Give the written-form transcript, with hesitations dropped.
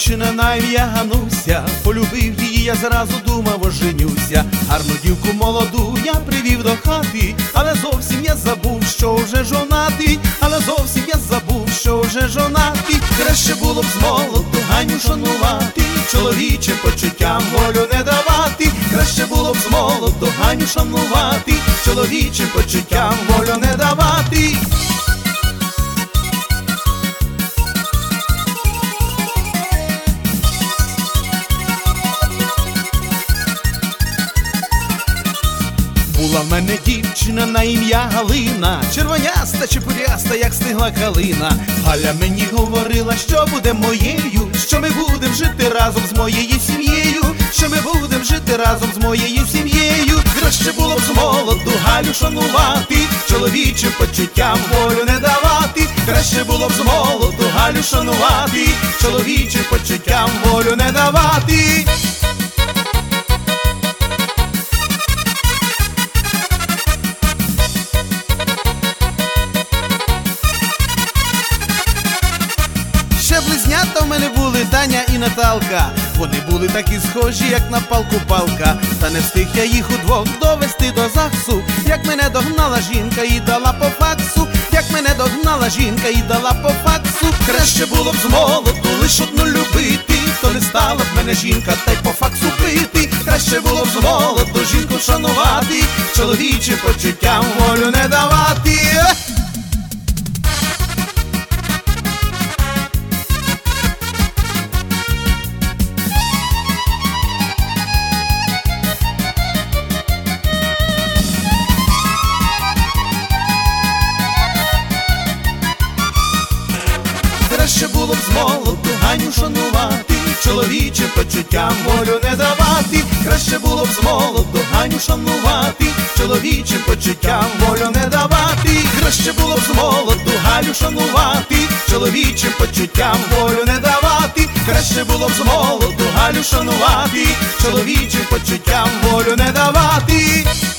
дівчина на ім'я Гануся, полюбив її, я зразу думав, оженюся. Гарну дівку молоду я привів до хати, але зовсім я забув, що вже жонатий, але зовсім я забув, що вже жонатий. Краще було б з молоду Ганю шанувати, чоловічим почуттям волю не давати. Краще було б з молоду Ганю шанувати, чоловічим почуттям волю не давати. Була в мене дівчина на ім'я Галина, червоняста, чепуряста, як стигла калина. Галя мені говорила, що буде моєю, що ми будем жити разом з моєю сім'єю, що ми будем жити разом з моєю сім'єю. Краще було б з молоду Галю шанувати, чоловічим почуттям волю не давати. Краще було б з молоду Галю шанувати, чоловічим почуттям волю не давати. Ще близнята в мене були Таня і Наталка. Вони були такі схожі, як на палку-палка. Та не встиг я їх удвох довести до ЗАГСу, як мене догнала жінка і дала по факсу, як мене догнала жінка і дала по факсу. Краще було б з молоду лиш одну любити, то не стала б мене жінка та й по факсу бити. Краще було б з молоду жінку шанувати, чоловічим почуттям волю не давати. Краще було б з молоду Ганю шанувати, чоловічим почуттям волю не давати. Краще було б з молоду Ганю шанувати, чоловічим почуттям волю не давати. Краще було б з молоду Галю шанувати, чоловічим почуттям волю не давати. Краще було б з молоду Галю шанувати, чоловічим почуттям волю не давати.